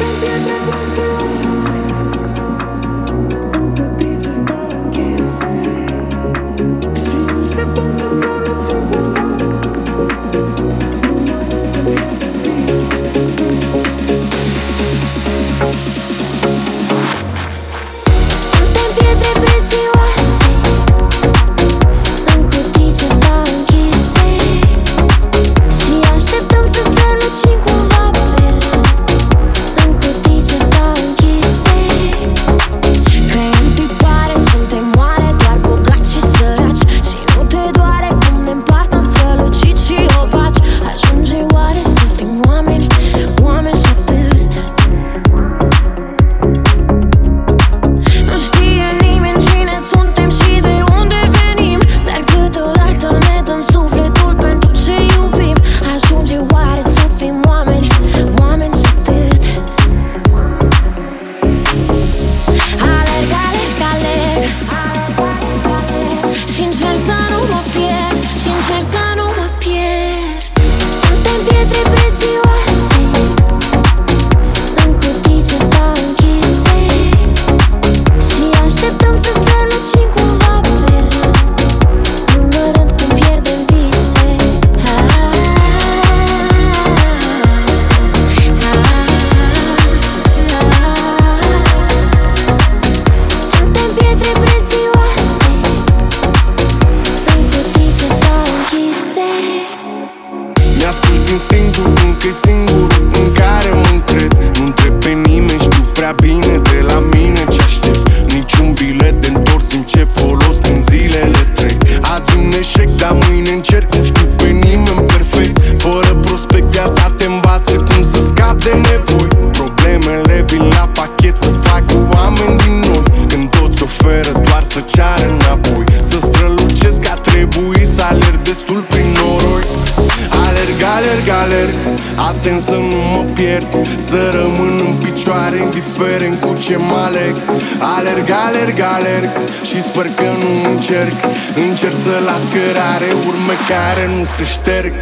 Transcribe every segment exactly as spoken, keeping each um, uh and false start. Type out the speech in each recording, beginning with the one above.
Instinctul încă-i singurul în care mă încred. Nu întreb pe nimeni, știu prea bine de la mine ce aștept. Niciun bilet de întors, în ce folos când zilele trec. Azi un eșec, dar mâine încerc. Nu știu pe nimeni perfect. Fără prospect, viața te învață cum să scapi de nevoi. Problemele vin la pachet să facă oameni din noi. Când toți oferă doar să ceară înapoi. Să strălucesc a trebui să alerg destul prin noroi. Alerg, alerg, alerg, atent să nu mă pierd. Să rămân în picioare, indiferent cu ce mă aleg. Alerg, alerg, alerg și sper că nu încerc. Încerc să las cărare, urme care nu se șterg.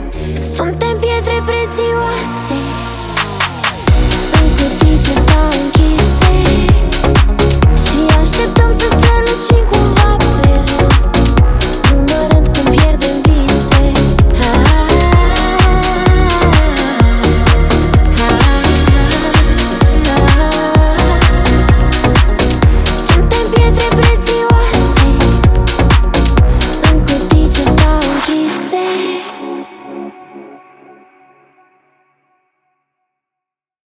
Suntem pietre prețioase în cutii ce stau închise.